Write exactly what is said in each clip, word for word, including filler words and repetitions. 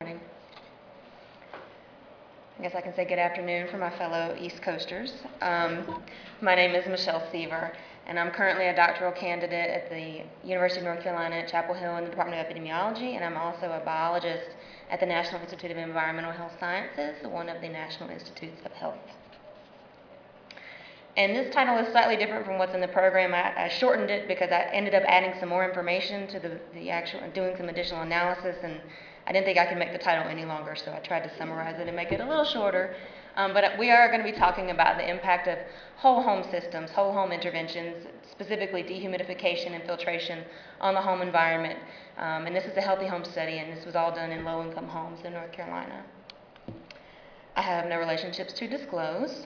Morning. I guess I can say good afternoon for my fellow East Coasters. Um, my name is Michelle Seaver, and I'm currently a doctoral candidate at the University of North Carolina at Chapel Hill in the Department of Epidemiology, and I'm also a biologist at the National Institute of Environmental Health Sciences, one of the National Institutes of Health. And this title is slightly different from what's in the program. I, I shortened it because I ended up adding some more information to the, the actual, doing some additional analysis, and I didn't think I could make the title any longer, so I tried to summarize it and make it a little shorter. Um, but we are going to be talking about the impact of whole home systems, whole home interventions, specifically dehumidification and filtration on the home environment. Um, and this is a healthy home study, and this was all done in low-income homes in North Carolina. I have no relationships to disclose.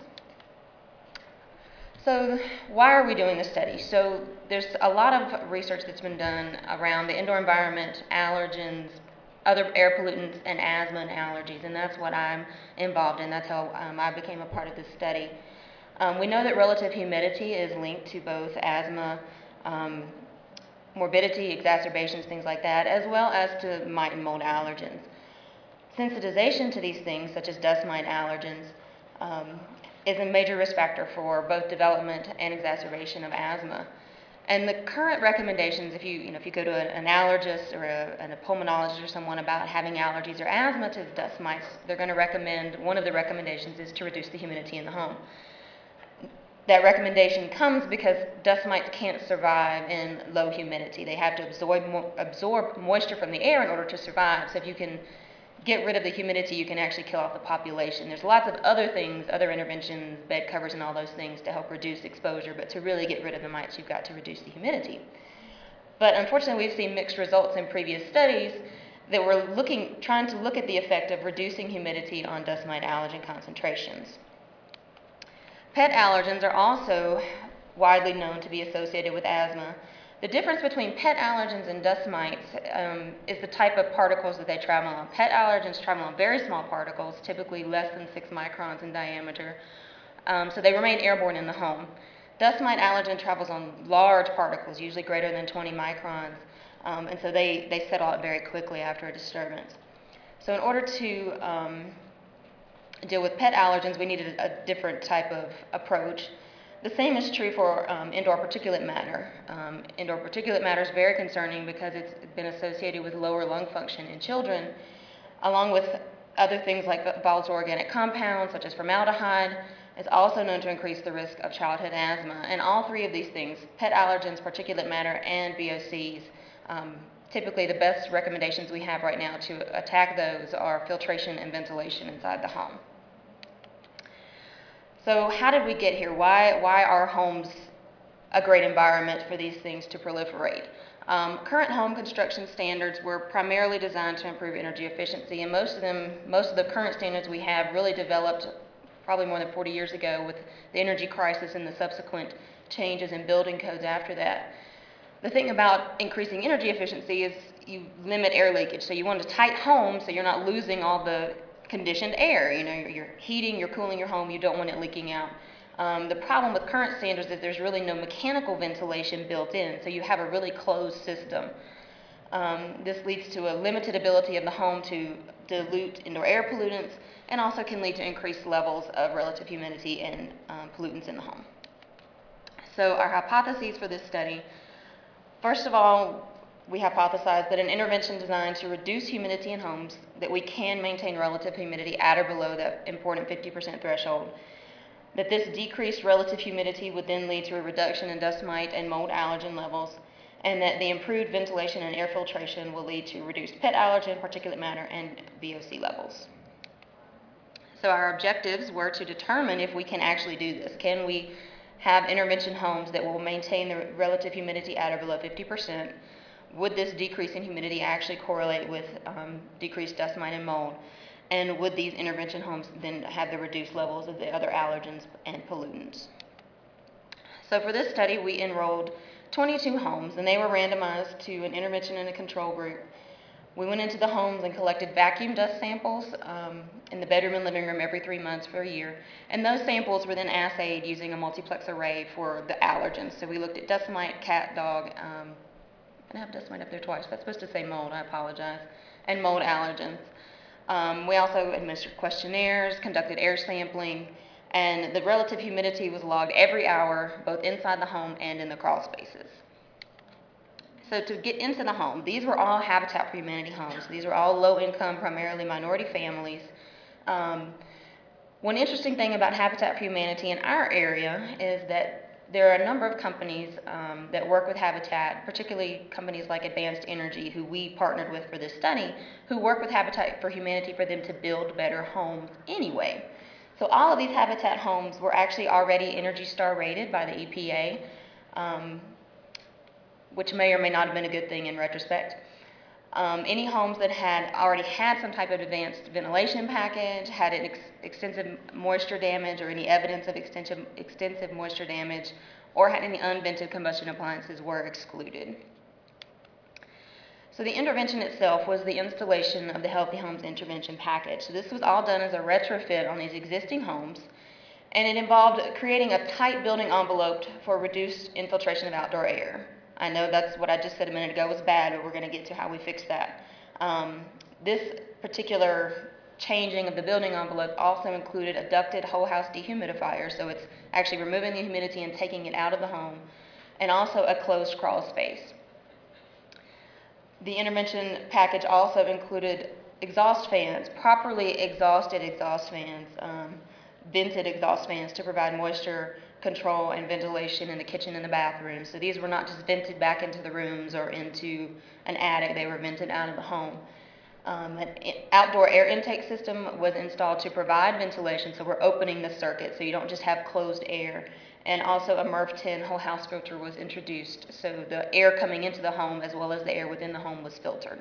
So why are we doing this study? So there's a lot of research that's been done around the indoor environment, allergens, other air pollutants, and asthma and allergies, and that's what I'm involved in. That's how um, I became a part of this study. Um, we know that relative humidity is linked to both asthma, um, morbidity, exacerbations, things like that, as well as to mite and mold allergens. Sensitization to these things, such as dust mite allergens, um, is a major risk factor for both development and exacerbation of asthma. And the current recommendations, if you, you know, if you go to an allergist or a, a pulmonologist or someone about having allergies or asthma to dust mites, they're going to recommend, one of the recommendations is to reduce the humidity in the home. That recommendation comes because dust mites can't survive in low humidity. They have to absorb, mo absorb moisture from the air in order to survive. So if you can get rid of the humidity, you can actually kill off the population. There's lots of other things, other interventions, bed covers and all those things to help reduce exposure, but to really get rid of the mites, you've got to reduce the humidity. But unfortunately, we've seen mixed results in previous studies that were looking, trying to look at the effect of reducing humidity on dust mite allergen concentrations. Pet allergens are also widely known to be associated with asthma. The difference between pet allergens and dust mites um, is the type of particles that they travel on. Pet allergens travel on very small particles, typically less than six microns in diameter, um, so they remain airborne in the home. Dust mite allergen travels on large particles, usually greater than twenty microns, um, and so they, they settle out very quickly after a disturbance. So in order to um, deal with pet allergens, we needed a different type of approach. The same is true for um, indoor particulate matter. Um, indoor particulate matter is very concerning because it's been associated with lower lung function in children, along with other things like volatile organic compounds such as formaldehyde. It's also known to increase the risk of childhood asthma. And all three of these things, pet allergens, particulate matter, and V O Cs, um, typically the best recommendations we have right now to attack those are filtration and ventilation inside the home. So how did we get here? Why, why are homes a great environment for these things to proliferate? Um, current home construction standards were primarily designed to improve energy efficiency, and most of them, most of the current standards we have really developed probably more than forty years ago with the energy crisis and the subsequent changes in building codes after that. The thing about increasing energy efficiency is you limit air leakage. So you want a tight home so you're not losing all the conditioned air. You know, you're, you're heating, you're cooling your home, you don't want it leaking out. Um, the problem with current standards is there's really no mechanical ventilation built in, so you have a really closed system. Um, this leads to a limited ability of the home to dilute indoor air pollutants, and also can lead to increased levels of relative humidity and um, pollutants in the home. So our hypotheses for this study: first of all, we hypothesized that an intervention designed to reduce humidity in homes, that we can maintain relative humidity at or below that important fifty percent threshold, that this decreased relative humidity would then lead to a reduction in dust mite and mold allergen levels, and that the improved ventilation and air filtration will lead to reduced pet allergen, particulate matter, and V O C levels. So our objectives were to determine if we can actually do this. Can we have intervention homes that will maintain the relative humidity at or below fifty percent? Would this decrease in humidity actually correlate with um, decreased dust mite and mold? And would these intervention homes then have the reduced levels of the other allergens and pollutants? So for this study, we enrolled twenty-two homes, and they were randomized to an intervention and a control group. We went into the homes and collected vacuum dust samples um, in the bedroom and living room every three months for a year. And those samples were then assayed using a multiplex array for the allergens. So we looked at dust mite, cat, dog, um, and I have dust mite up there twice. That's supposed to say mold, I apologize, and mold allergens. Um, we also administered questionnaires, conducted air sampling, and the relative humidity was logged every hour, both inside the home and in the crawl spaces. So to get into the home, these were all Habitat for Humanity homes. These were all low-income, primarily minority families. Um, one interesting thing about Habitat for Humanity in our area is that there are a number of companies um, that work with Habitat, particularly companies like Advanced Energy, who we partnered with for this study, who work with Habitat for Humanity for them to build better homes anyway. So all of these Habitat homes were actually already Energy Star rated by the E P A. Um, which may or may not have been a good thing in retrospect. Um, any homes that had already had some type of advanced ventilation package, had an ex extensive moisture damage or any evidence of extensive, extensive moisture damage, or had any unvented combustion appliances were excluded. So the intervention itself was the installation of the Healthy Homes Intervention Package. So this was all done as a retrofit on these existing homes, and it involved creating a tight building envelope for reduced infiltration of outdoor air. I know that's what I just said a minute ago was bad, but we're going to get to how we fix that. Um, this particular changing of the building envelope also included a ducted whole house dehumidifier, so it's actually removing the humidity and taking it out of the home, and also a closed crawl space. The intervention package also included exhaust fans, properly exhausted exhaust fans, um, vented exhaust fans to provide moisture control and ventilation in the kitchen and the bathroom. So these were not just vented back into the rooms or into an attic, they were vented out of the home. Um, an outdoor air intake system was installed to provide ventilation, so we're opening the circuit so you don't just have closed air. And also a MERV ten whole house filter was introduced, so the air coming into the home as well as the air within the home was filtered.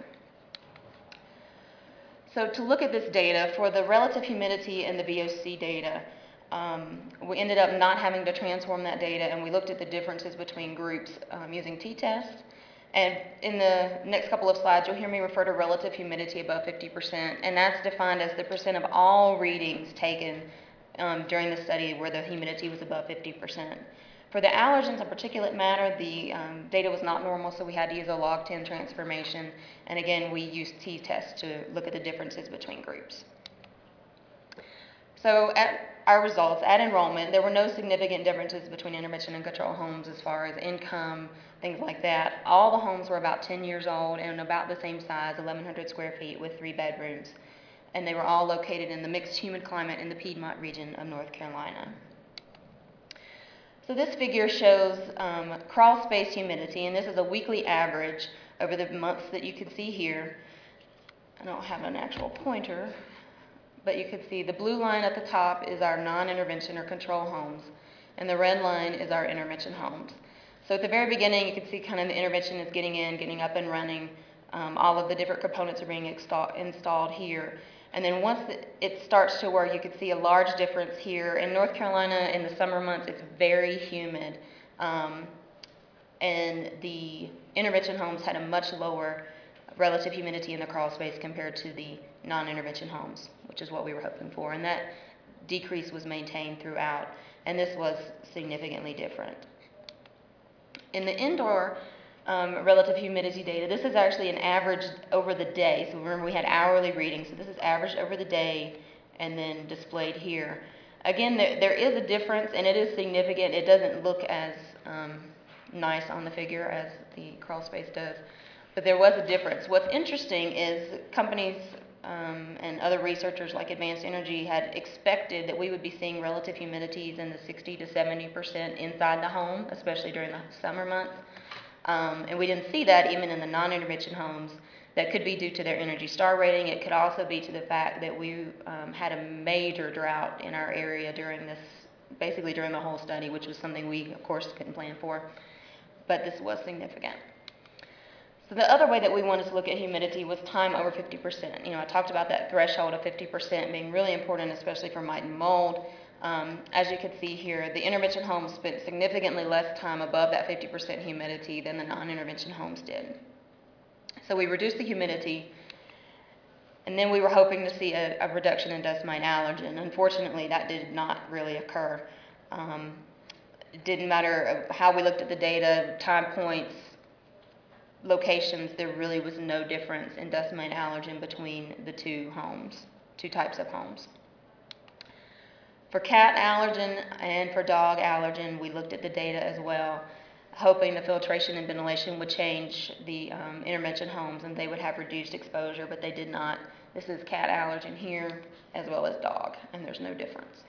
So to look at this data, for the relative humidity and the V O C data, um, we ended up not having to transform that data, and we looked at the differences between groups um, using t-test. And in the next couple of slides, you'll hear me refer to relative humidity above fifty percent, and that's defined as the percent of all readings taken um, during the study where the humidity was above fifty percent. For the allergens and particulate matter, the um, data was not normal, so we had to use a log ten transformation. And again, we used t-test to look at the differences between groups. So at our results, at enrollment, there were no significant differences between intervention and control homes as far as income, things like that. All the homes were about ten years old and about the same size, eleven hundred square feet with three bedrooms. And they were all located in the mixed humid climate in the Piedmont region of North Carolina. So this figure shows um, crawl space humidity, and this is a weekly average over the months that you can see here. I don't have an actual pointer, but you can see the blue line at the top is our non-intervention or control homes, and the red line is our intervention homes. So at the very beginning, you can see kind of the intervention is getting in, getting up and running. Um, all of the different components are being installed here. And then once the, it starts to work, you can see a large difference here. In North Carolina, in the summer months, it's very humid. Um, and the intervention homes had a much lower relative humidity in the crawl space compared to the non-intervention homes, which is what we were hoping for. And that decrease was maintained throughout, and this was significantly different. In the indoor um, relative humidity data, this is actually an average over the day. So remember, we had hourly readings, so this is averaged over the day and then displayed here. Again, there, there is a difference, and it is significant. It doesn't look as um, nice on the figure as the crawl space does, but there was a difference. What's interesting is companies um, and other researchers like Advanced Energy had expected that we would be seeing relative humidities in the sixty to seventy percent inside the home, especially during the summer months. Um, and we didn't see that even in the non-intervention homes. That could be due to their Energy Star rating. It could also be to the fact that we um, had a major drought in our area during this, basically during the whole study, which was something we, of course, couldn't plan for. But this was significant. So the other way that we wanted to look at humidity was time over fifty percent. You know, I talked about that threshold of fifty percent being really important, especially for mite and mold. Um, as you can see here, the intervention homes spent significantly less time above that fifty percent humidity than the non-intervention homes did. So we reduced the humidity, and then we were hoping to see a, a reduction in dust mite allergen. Unfortunately, that did not really occur. Um, it didn't matter how we looked at the data, time points, locations, there really was no difference in dust mite allergen between the two homes, two types of homes. For cat allergen and for dog allergen, we looked at the data as well, hoping the filtration and ventilation would change the um, intervention homes and they would have reduced exposure, but they did not. This is cat allergen here as well as dog, and there's no difference.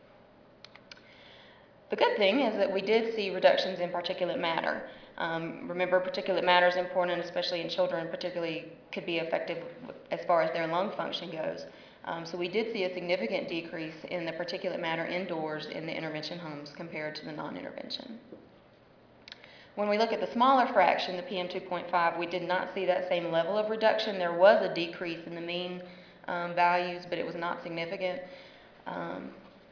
The good thing is that we did see reductions in particulate matter. Um, remember, particulate matter is important, especially in children, particularly could be effective as far as their lung function goes. Um, so we did see a significant decrease in the particulate matter indoors in the intervention homes compared to the non-intervention. When we look at the smaller fraction, the P M two point five, we did not see that same level of reduction. There was a decrease in the mean um, values, but it was not significant. Um,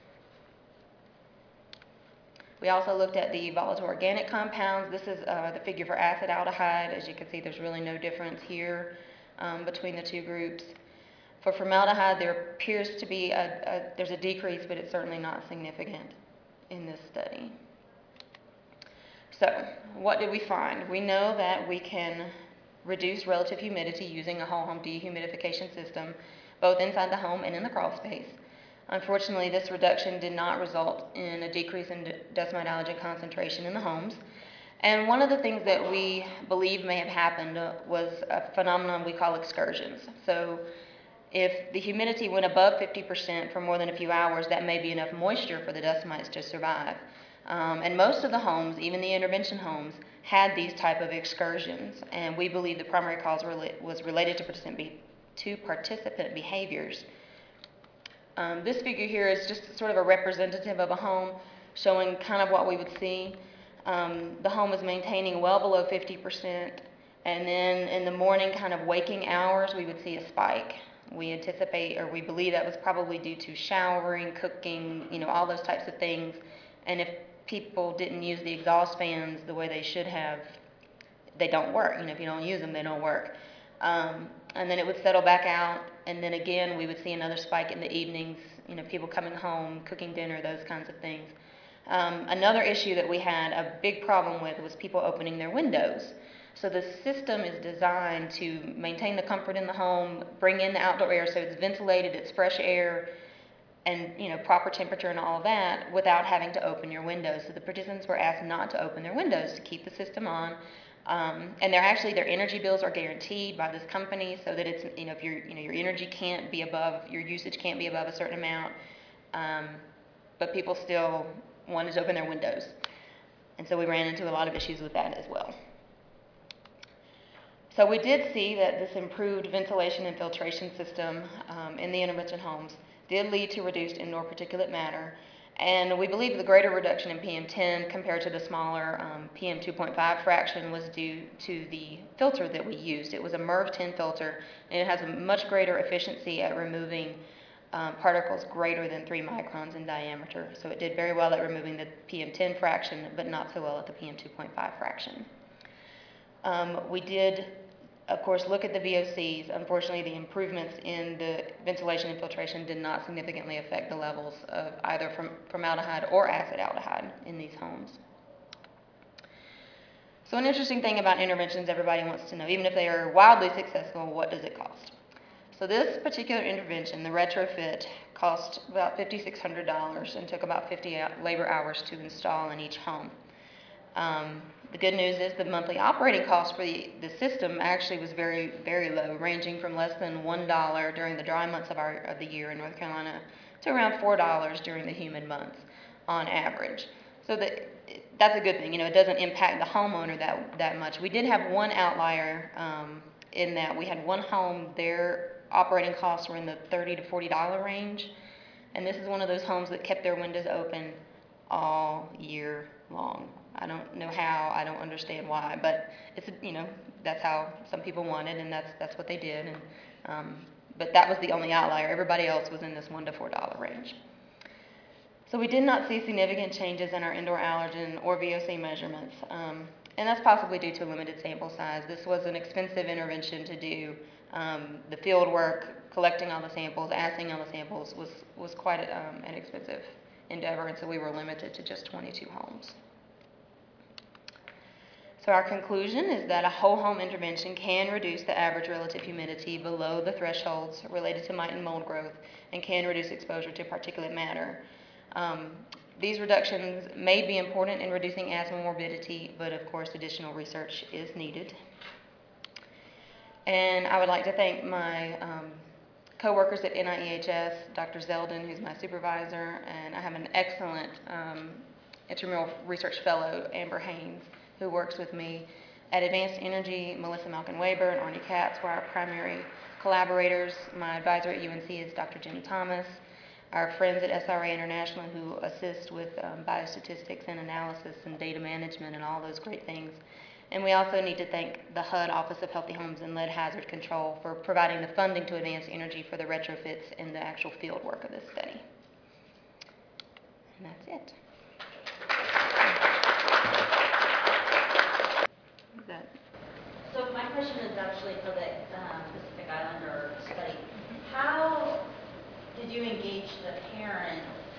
We also looked at the volatile organic compounds. This is uh, the figure for acetaldehyde. As you can see, there's really no difference here um, between the two groups. For formaldehyde, there appears to be a, a, there's a decrease, but it's certainly not significant in this study. So, what did we find? We know that we can reduce relative humidity using a whole home dehumidification system, both inside the home and in the crawl space. Unfortunately, this reduction did not result in a decrease in dust mite allergen concentration in the homes. And one of the things that we believe may have happened uh, was a phenomenon we call excursions. So if the humidity went above fifty percent for more than a few hours, that may be enough moisture for the dust mites to survive. Um, and most of the homes, even the intervention homes, had these type of excursions. And we believe the primary cause rela- was related to participant, be- to participant behaviors. Um, this figure here is just sort of a representative of a home showing kind of what we would see. Um, the home is maintaining well below fifty percent, and then in the morning kind of waking hours we would see a spike. We anticipate, or we believe that was probably due to showering, cooking, you know, all those types of things. And if people didn't use the exhaust fans the way they should have, they don't work. You know, if you don't use them, they don't work. Um, and then it would settle back out, and then again we would see another spike in the evenings, you know, people coming home, cooking dinner, those kinds of things. Um, another issue that we had a big problem with was people opening their windows. So the system is designed to maintain the comfort in the home, bring in the outdoor air so it's ventilated, it's fresh air, and you know, proper temperature and all of that without having to open your windows. So the participants were asked not to open their windows to keep the system on. Um, and they're actually, their energy bills are guaranteed by this company so that it's, you know, if your, you know, your energy can't be above, your usage can't be above a certain amount, um, but people still wanted to open their windows. And so we ran into a lot of issues with that as well. So we did see that this improved ventilation and filtration system um, in the intervention homes did lead to reduced indoor particulate matter. And we believe the greater reduction in P M ten compared to the smaller um, P M two point five fraction was due to the filter that we used. It was a MERV ten filter, and it has a much greater efficiency at removing um, particles greater than three microns in diameter. So it did very well at removing the P M ten fraction, but not so well at the P M two point five fraction. Um, we did, of course, look at the V O Cs. Unfortunately, the improvements in the ventilation and filtration did not significantly affect the levels of either from formaldehyde or acetaldehyde in these homes. So an interesting thing about interventions everybody wants to know, even if they are wildly successful, what does it cost? So this particular intervention, the retrofit, cost about five thousand six hundred dollars and took about fifty labor hours to install in each home. Um, The good news is the monthly operating cost for the, the system actually was very, very low, ranging from less than one dollar during the dry months of, our, of the year in North Carolina to around four dollars during the humid months on average. So that, that's a good thing. You know, it doesn't impact the homeowner that, that much. We did have one outlier um, in that we had one home, their operating costs were in the thirty to forty dollar range. And this is one of those homes that kept their windows open all year long. I don't know how, I don't understand why, but it's, you know, that's how some people wanted, and that's that's what they did. And um, but that was the only outlier. Everybody else was in this one to four dollar range. So we did not see significant changes in our indoor allergen or V O C measurements, um, and that's possibly due to a limited sample size. This was an expensive intervention to do. Um, the field work, collecting all the samples, assaying all the samples was was quite um, an expensive endeavor, and so we were limited to just twenty-two homes. So our conclusion is that a whole home intervention can reduce the average relative humidity below the thresholds related to mite and mold growth and can reduce exposure to particulate matter. Um, these reductions may be important in reducing asthma morbidity, but of course additional research is needed. And I would like to thank my um, co-workers at N I E H S, Doctor Zeldin, who's my supervisor, and I have an excellent um, intramural research fellow, Amber Haynes, who works with me. At Advanced Energy, Melissa Malkin-Weber and Arnie Katz were our primary collaborators. My advisor at U N C is Doctor Jim Thomas. Our friends at S R A International who assist with um, biostatistics and analysis and data management and all those great things. And we also need to thank the H U D, Office of Healthy Homes and Lead Hazard Control, for providing the funding to Advanced Energy for the retrofits and the actual field work of this study. And that's it. Is that? So my question is actually for the um, Pacific Islander study. How did you engage the parents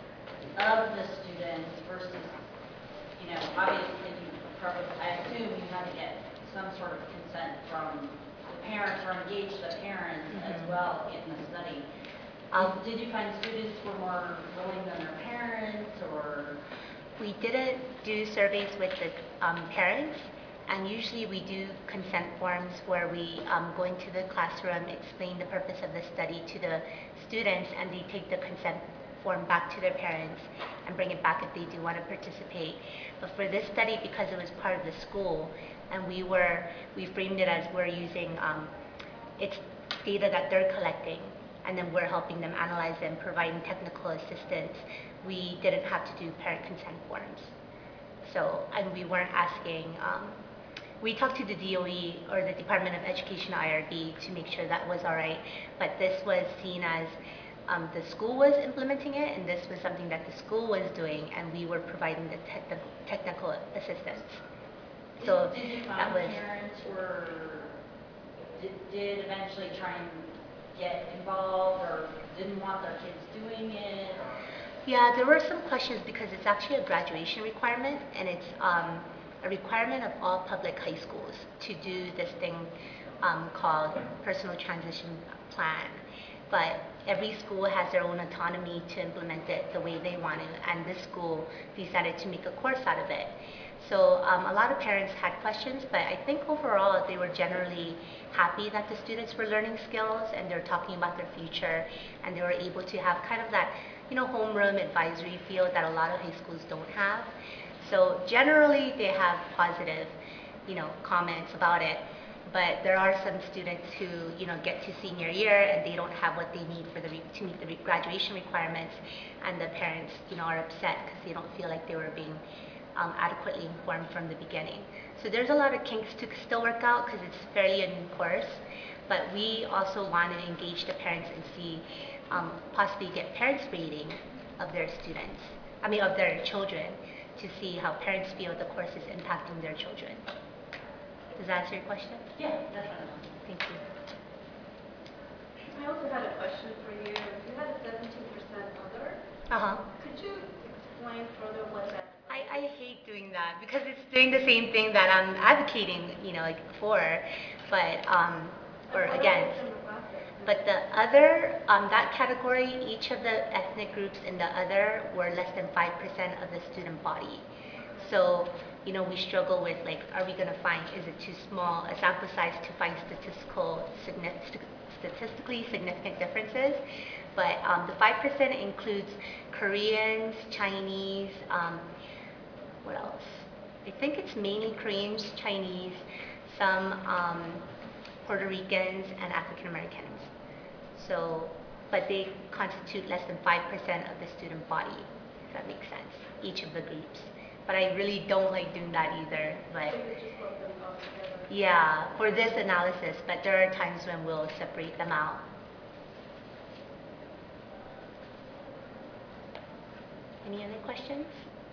of the students versus, you know, obviously you probably, I assume you had to get some sort of consent from the parents or engage the parents mm-hmm. as well in the study. Um, did, did you find students were more willing than their parents, or? We didn't do surveys with the um, parents. And usually we do consent forms where we um, go into the classroom, explain the purpose of the study to the students, and they take the consent form back to their parents and bring it back if they do want to participate. But for this study, because it was part of the school, and we were, we framed it as we're using, um, it's data that they're collecting, and then we're helping them analyze and providing technical assistance, we didn't have to do parent consent forms. So, and we weren't asking, um, we talked to the D O E or the Department of Education I R B to make sure that was all right, but this was seen as um, the school was implementing it, and this was something that the school was doing, and we were providing the te the technical assistance. So did, did you find that was parents were did, did eventually try and get involved or didn't want their kids doing it? Yeah, there were some questions because it's actually a graduation requirement, and it's um, a requirement of all public high schools to do this thing um, called personal transition plan. But every school has their own autonomy to implement it the way they want to, and this school decided to make a course out of it. So um, a lot of parents had questions, but I think overall they were generally happy that the students were learning skills and they're talking about their future, and they were able to have kind of that, you know, homeroom advisory feel that a lot of high schools don't have. So generally they have positive, you know, comments about it, but there are some students who, you know, get to senior year and they don't have what they need for the re to meet the re graduation requirements, and the parents, you know, are upset because they don't feel like they were being um, adequately informed from the beginning. So there's a lot of kinks to still work out because it's fairly a new course, but we also want to engage the parents and see, um, possibly get parents' rating of their students, I mean of their children, to see how parents feel the course is impacting their children. Does that answer your question? Yeah, definitely. Thank you. I also had a question for you. You had a seventeen percent other. Uh-huh. Could you explain further what that? I, I hate doing that because it's doing the same thing that I'm advocating, you know, like for, but, um, or against. But the other, um, that category, each of the ethnic groups in the other were less than five percent of the student body. So, you know, we struggle with, like, are we going to find, is it too small a sample size to find statistical, statistically significant differences? But um, the five percent includes Koreans, Chinese, um, what else? I think it's mainly Koreans, Chinese, some um, Puerto Ricans, and African Americans. So, but they constitute less than five percent of the student body, if that makes sense, each of the groups. But I really don't like doing that either. But So you just lump them all together? Yeah, for this analysis, but there are times when we'll separate them out. Any other questions?